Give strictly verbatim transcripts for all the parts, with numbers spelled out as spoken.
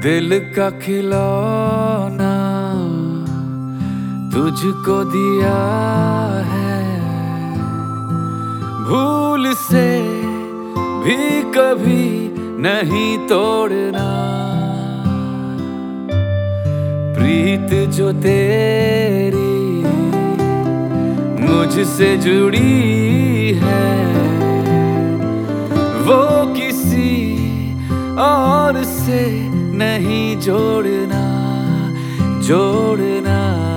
दिल का खिलौना तुझको दिया है, भूल से भी कभी नहीं तोड़ना। प्रीत जो तेरी मुझसे जुड़ी है, वो किसी और से नहीं जोड़ना जोड़ना।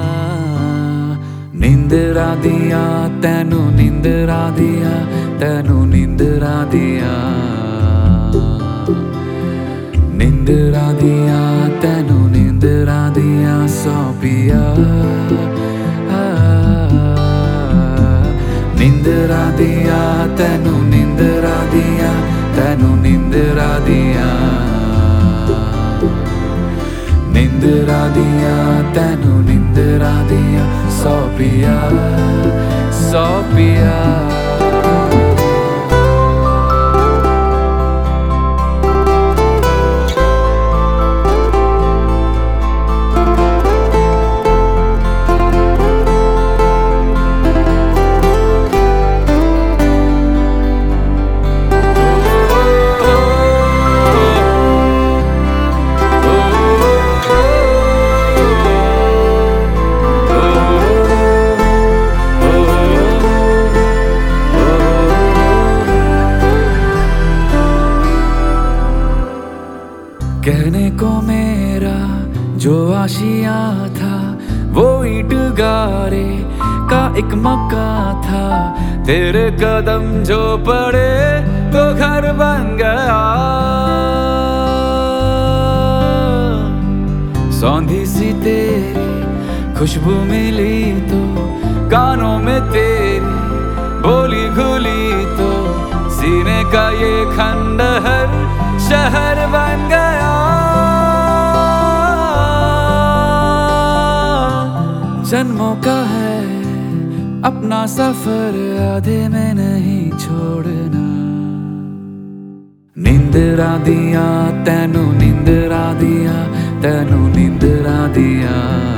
निंदरा दिया तैनू निंदरा दिया तैनू निंदरा दिया, निंदरा दिया तैनू निंदरा दिया सौ पिया। निंदरा दिया तैनू निंदरा दिया तैनू निंदरा दिया, निंदरा दिया तैनू निंदरा दिया सौ पिया सौ पिया। कहने को मेरा जो आशिया था, वो ईंट गारे का एक मकान था। तेरे कदम जो पड़े तो घर बन गया। सौंधी सी तेरी खुशबू मिली तो कानों में तेरी बोली घुली तो, सीने का ये खंडहर शहर बन गया। जन्मों का है अपना सफर, आधे में नहीं छोड़ना। निंदरा दिया तैनू निंदरा दिया तैनू निंदरा दिया।